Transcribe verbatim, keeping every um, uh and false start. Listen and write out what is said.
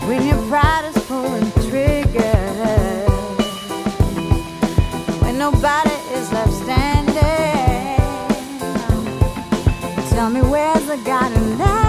when your pride is pulling triggers, when nobody is left standing. Tell me where's the God in that?